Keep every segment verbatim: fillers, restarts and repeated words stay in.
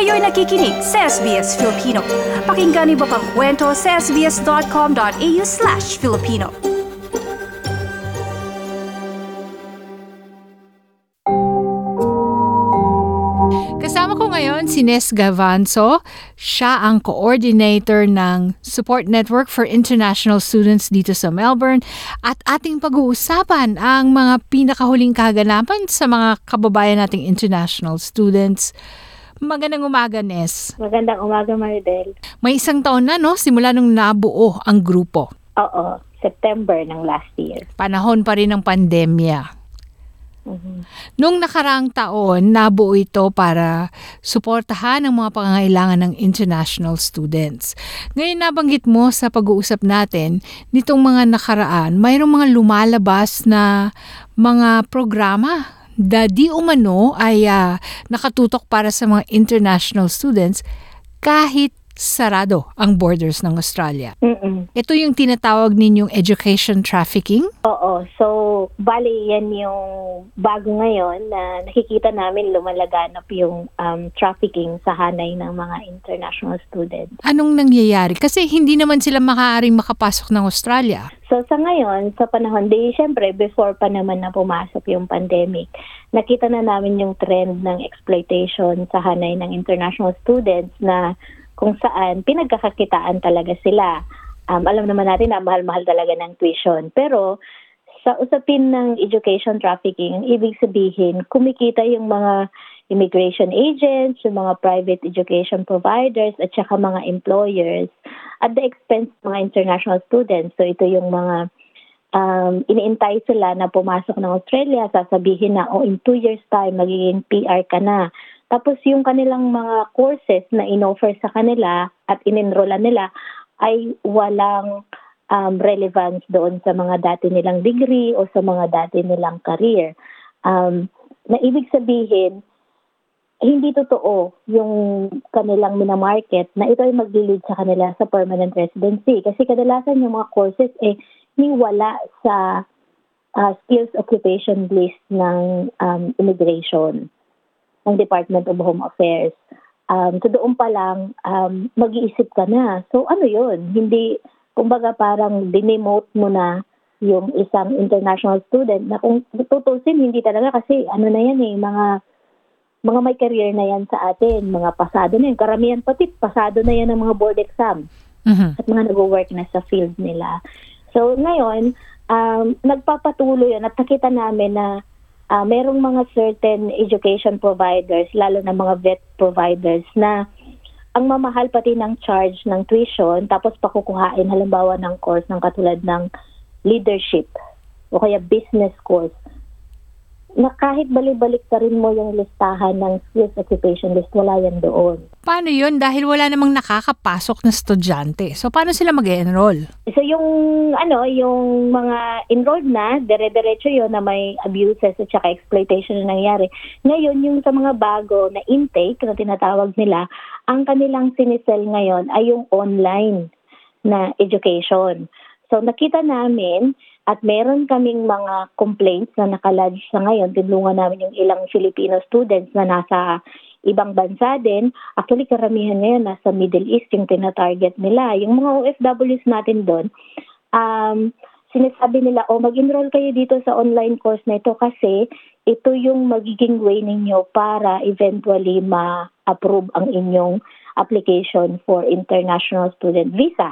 Kayo'y nakikinig sa S B S Filipino. Pakinggan niyo pa ang kwento sa sbs.com.au slash Filipino. Kasama ko ngayon si Nes Gavanzo. Siya ang coordinator ng Support Network for International Students dito sa Melbourne. At ating pag-uusapan ang mga pinakahuling kaganapan sa mga kababayan nating international students. Magandang umaga, Nes. Magandang umaga, Maridel. May isang taon na, no? Simula nung nabuo ang grupo. Oo, September ng last year. Panahon pa rin ng pandemya. Mm-hmm. Nung nakaraang taon, nabuo ito para suportahan ang mga pangangailangan ng international students. Ngayon nabanggit mo sa pag-uusap natin, nitong mga nakaraan, mayroong mga lumalabas na mga programa na di umano ay uh, nakatutok para sa mga international students kahit sarado ang borders ng Australia. Mm-mm. Ito yung tinatawag ninyong education trafficking? Oo. So, bali yan yung bago ngayon na nakikita namin lumalaganap yung um, trafficking sa hanay ng mga international students. Anong nangyayari? Kasi hindi naman sila maaaring makapasok ng Australia. So, sa ngayon, sa panahon, di syempre, before pa naman na pumasok yung pandemic, nakita na namin yung trend ng exploitation sa hanay ng international students na kung saan pinagkakakitaan talaga sila. Um, alam naman natin na mahal-mahal talaga ng tuition. Pero sa usapin ng education trafficking, ang ibig sabihin, kumikita yung mga immigration agents, yung mga private education providers, at saka mga employers at the expense ng mga international students. So ito yung mga um, iniintay sila na pumasok ng Australia, sasabihin na, oh, in two years time, magiging P R ka na. Tapos yung kanilang mga courses na in-offer sa kanila at in-enrollan nila ay walang um, relevance doon sa mga dati nilang degree o sa mga dati nilang career. Um, na ibig sabihin, hindi totoo yung kanilang minamarket na ito ay mag-lead sa kanila sa permanent residency. Kasi kadalasan yung mga courses eh hindi wala sa uh, skills occupation list ng um, immigration ng Department of Home Affairs. Um, so doon pa lang, um, mag-iisip ka na. So ano yun? Hindi, kumbaga parang dinemote mo na yung isang international student na kung tutusin, hindi talaga kasi ano na yan eh, mga mga may career na yan sa atin, mga pasado na yan. Karamihan pati, pasado na yan ng mga board exam. Mm-hmm. At mga nag-work na sa field nila. So ngayon, um, nagpapatuloy yan at nakita namin na Uh, merong mga certain education providers, lalo na mga vet providers, na ang mamahal pati ng charge ng tuition, tapos pakukuhain halimbawa ng course ng katulad ng leadership o kaya business course, na kahit balik-balik ka rin mo yung listahan ng skills occupation list, wala yan doon. Paano yun? Dahil wala namang nakakapasok na estudyante. So, paano sila mag-enroll? So, yung, ano, yung mga enrolled na, dire-diretso yun na may abuses at saka exploitation na nangyari. Ngayon, yung sa mga bago na intake na tinatawag nila, ang kanilang sinisell ngayon ay yung online na education. So, nakita namin at meron kaming mga complaints na nakalodge sa ngayon. Tinulungan namin yung ilang Filipino students na nasa ibang bansa din. Actually, karamihan ngayon nasa Middle East yung tina-target nila. Yung mga O F Ws natin doon, um, sinasabi nila, oh, mag-enroll kayo dito sa online course na ito kasi ito yung magiging way ninyo para eventually ma-approve ang inyong application for international student visa.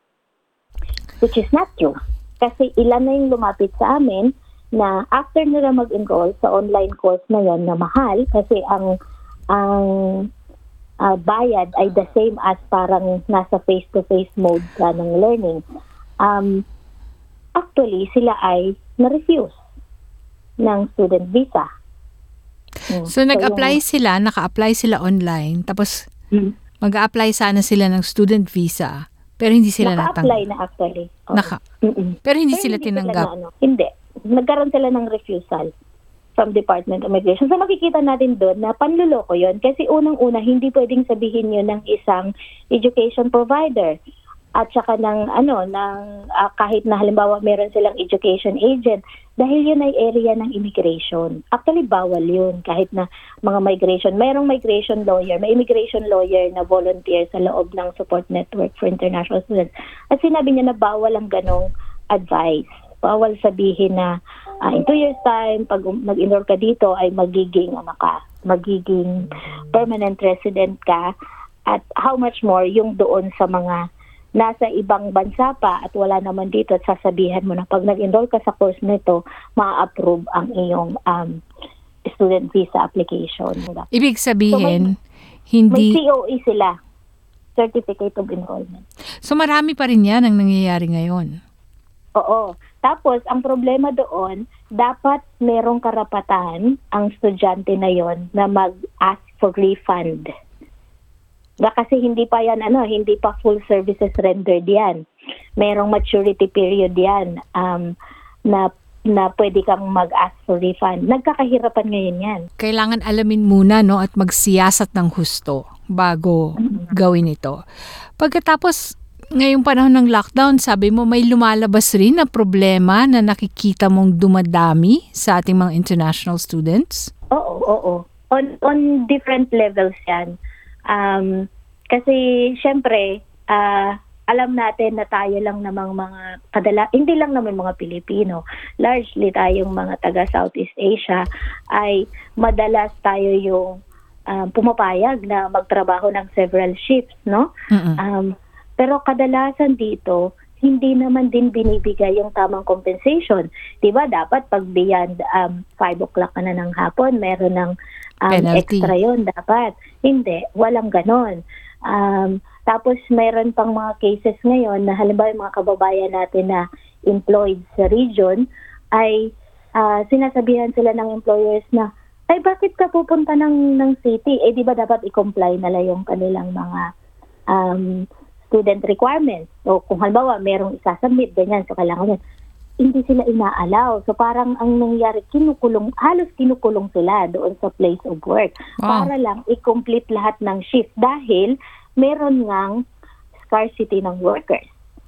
Which is not true. Kasi ilan na yung lumapit sa amin na after nila mag-enroll sa online course na yon na mahal kasi ang ang uh, bayad ay the same as parang nasa face-to-face mode ka ng learning. Um, actually, sila ay na-refuse ng student visa. Hmm. So, so nag-apply yung, sila, naka-apply sila online, tapos hmm. mag-a-apply sana sila ng student visa. Pero hindi sila natang... Naka-apply na actually. Oh. Naka. Pero hindi Pero sila hindi tinanggap. Sila na, ano, hindi. Nagkaroon sila ng refusal from Department of Immigration. So makikita natin doon na panluloko yon kasi unang-una hindi pwedeng sabihin yun ng isang education provider. at saka ng ano ng ah, kahit na halimbawa meron silang education agent, dahil yun ay area ng immigration. Actually bawal yun kahit na mga migration. Mayroong migration lawyer, may immigration lawyer na volunteer sa loob ng support network for international students. At sinabi niya na bawal ang ganong advice. Bawal sabihin na ah, in two years time pag um- nag-enroll ka dito ay magiging ano ka, magiging permanent resident ka, at how much more yung doon sa mga nasa ibang bansa pa at wala naman dito, at sasabihan mo na pag nag-enroll ka sa course nito, ma-approve ang iyong um, student visa application. Ibig sabihin, May hindi... C O E sila, Certificate of Enrollment. So marami pa rin yan ang nangyayari ngayon. Oo. Tapos, ang problema doon, dapat merong karapatan ang estudyante na yon na mag-ask for refund. Na kasi hindi pa yan, ano, hindi pa full services rendered yan. Merong maturity period yan um, na na pwede kang mag-ask for refund. Nagkakahirapan ngayon yan. Kailangan alamin muna, no, at magsiyasat ng husto bago gawin ito. Pagkatapos, ngayong panahon ng lockdown, sabi mo may lumalabas rin na problema na nakikita mong dumadami sa ating mga international students? Oo, oo. On, on different levels yan. Um, kasi syempre, ah, alam natin na tayo lang namang mga kadala, hindi lang naman mga Pilipino, largely tayong mga taga Southeast Asia ay madalas tayo yung um, pumapayag na magtrabaho ng several shifts, no? Mm-mm. Um, pero kadalasan dito, hindi naman din binibigay yung tamang compensation. Diba dapat pag beyond um, five o'clock ka na ng hapon, meron ng um, Penalty. extra yon dapat. Hindi, walang ganon. Um, tapos mayroon pang mga cases ngayon na halimbawa yung mga kababayan natin na employed sa region ay uh, sinasabihan sila ng employers na, ay bakit ka pupunta ng, ng city? Eh di ba dapat i-comply nila yung kanilang mga um, student requirements. So kung halimbawa merong isasubmit, ganyan, so kailangan yun. Hindi sila ina-allow. So parang ang nangyari, kinukulong, halos kinukulong sila doon sa place of work. Wow. Para lang i-complete lahat ng shift dahil meron ngang scarcity ng workers.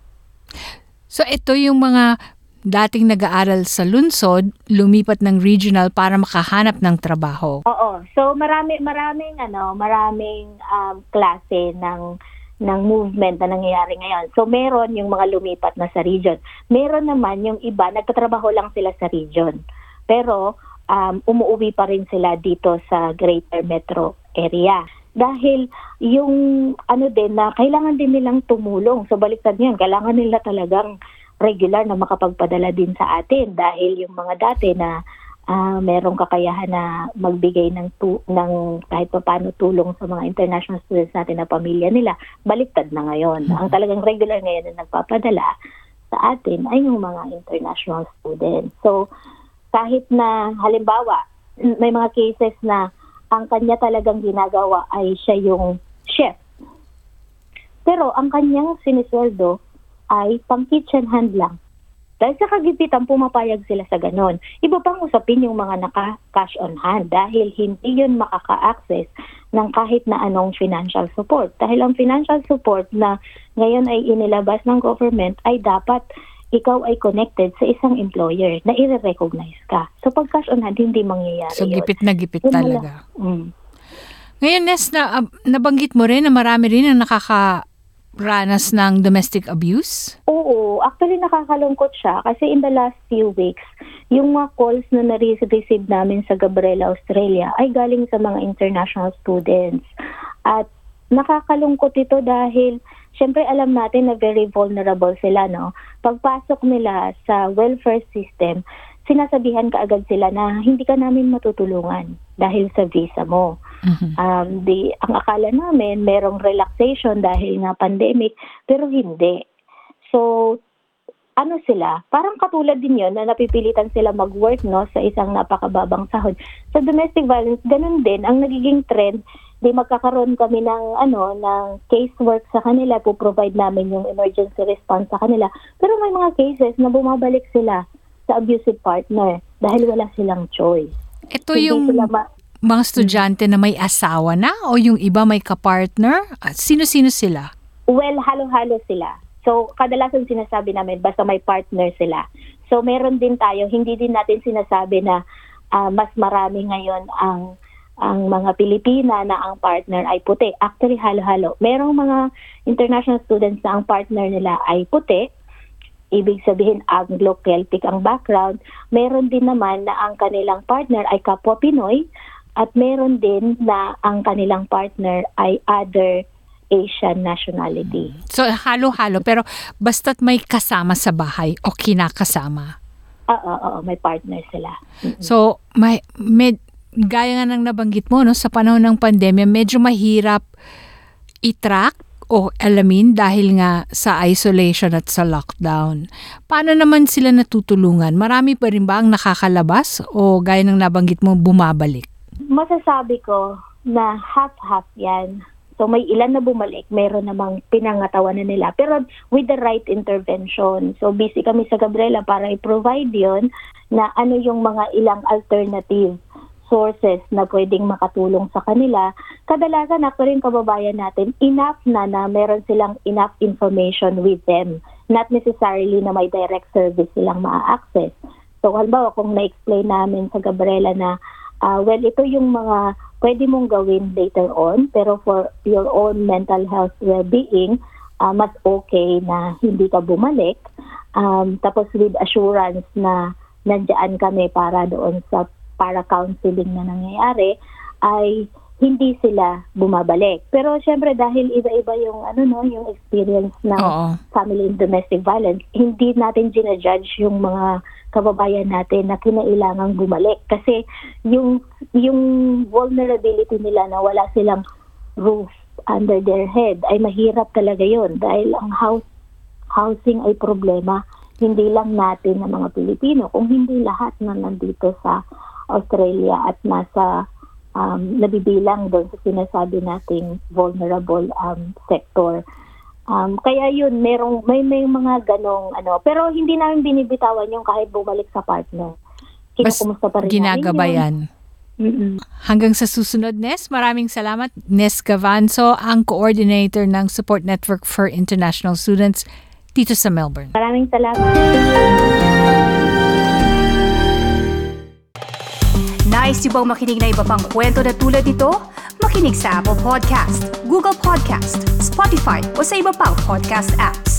So ito yung mga dating nag-aaral sa lungsod, lumipat ng regional para makahanap ng trabaho. Oo. So marami maraming ano, maraming um, klase ng ng movement na nangyayari ngayon. So meron yung mga lumipat na sa region. Meron naman yung iba nagtatrabaho lang sila sa region. Pero um, umuwi pa rin sila dito sa Greater Metro area. Dahil yung ano din na kailangan din nilang tumulong. So baliktad niyan, kailangan nila talagang regular na makapagpadala din sa atin dahil yung mga dati na uh, merong kakayahan na magbigay ng tu- ng kahit pa paano tulong sa mga international students natin na pamilya nila, baliktad na ngayon. Ang talagang regular ngayon na nagpapadala sa atin ay yung mga international students. So kahit na halimbawa may mga cases na ang kanya talagang ginagawa ay siya yung chef. Pero ang kanyang sinisweldo ay pang kitchen hand lang. Dahil sa kagipitan, pumapayag sila sa ganon. Iba pang usapin yung mga naka-cash on hand dahil hindi yun makaka-access ng kahit na anong financial support. Dahil ang financial support na ngayon ay inilabas ng government ay dapat ikaw ay connected sa isang employer na i-recognize ka. So pag cash on hand, hindi mangyayari So yun. gipit na gipit Yun talaga. Mm. Ngayon, Nes, na, uh, nabanggit mo rin na marami rin ang nakakaranas ng domestic abuse? Oo, actually nakakalungkot siya kasi in the last few weeks, yung mga calls na na-receive namin sa Gabriela, Australia ay galing sa mga international students. At nakakalungkot ito dahil syempre alam natin na very vulnerable sila, no? Pagpasok nila sa welfare system, sinasabihan ka agad sila na hindi ka namin matutulungan dahil sa visa mo. Mm-hmm. Um, di, ang akala namin merong relaxation dahil nga pandemic, pero hindi. So, ano sila? Parang katulad din yun na napipilitan sila mag-work, no, sa isang napakababang sahod. Sa domestic violence, ganun din ang nagiging trend. Di magkakaroon kami ng ano ng casework sa kanila, po-provide namin yung emergency response sa kanila. Pero may mga cases na bumabalik sila sa abusive partner dahil wala silang choice. Ito Hindi yung sila ma- mga estudyante na may asawa na o yung iba may kapartner? At sino-sino sila? Well, halo-halo sila. So, kadalasan sinasabi namin, basta may partner sila. So, meron din tayo, hindi din natin sinasabi na uh, mas marami ngayon ang ang mga Pilipina na ang partner ay puti. Actually, halo-halo. Merong mga international students na ang partner nila ay puti. Ibig sabihin, Anglo-Celtic ang background. Meron din naman na ang kanilang partner ay kapwa Pinoy. At meron din na ang kanilang partner ay other Asian nationality. So, halo-halo. Pero basta't may kasama sa bahay o kinakasama. Oo, oo, may partner sila. Mm-hmm. So, may, med, gaya nga ng nabanggit mo, no, sa panahon ng pandemya, medyo mahirap i-track o alamin dahil nga sa isolation at sa lockdown. Paano naman sila natutulungan? Marami pa rin ba ang nakakalabas o gaya ng nabanggit mo, bumabalik? Masasabi ko na half-half yan. So may ilan na bumalik, meron namang pinangatawanan nila. Pero with the right intervention. So busy kami sa Gabriela para i-provide yon na ano yung mga ilang alternative sources na pwedeng makatulong sa kanila. Kadalasan actually yung kababayan natin, enough na na meron silang enough information with them. Not necessarily na may direct service silang ma-access. So halimbawa kung na-explain namin sa Gabriela na uh, well, ito yung mga pwede mong gawin later on, pero for your own mental health well-being, uh, mas okay na hindi ka bumalik. Um, tapos with assurance na nandiyan kami para doon sa para counseling na nangyayari, ay hindi sila bumabalik. Pero syempre dahil iba-iba yung ano no, yung experience ng Oo. family and domestic violence, hindi natin ginajudge yung mga kababayan natin na kinailangang bumalik kasi yung yung vulnerability nila na wala silang roof under their head ay mahirap talaga yon dahil ang house housing ay problema hindi lang natin na mga Pilipino, kung hindi lahat na nandito sa Australia at nasa um, nabibilang doon sa sinasabi nating vulnerable um, sector. Um, kaya yun, merong, may, may mga ganong ano. Pero hindi namin binibitawan yung kahit bumalik sa partner. Kinukumusta pa rin ginagabayan. Mm-mm. Hanggang sa susunod, Nes, maraming salamat. Nes Gavanzo, ang coordinator ng Support Network for International Students dito sa Melbourne. Maraming salamat. Nice yung bang makinig na iba pang kwento na tulad ito? Makinig sa Apple Podcast, Google Podcast, Spotify o sa iba pang podcast apps.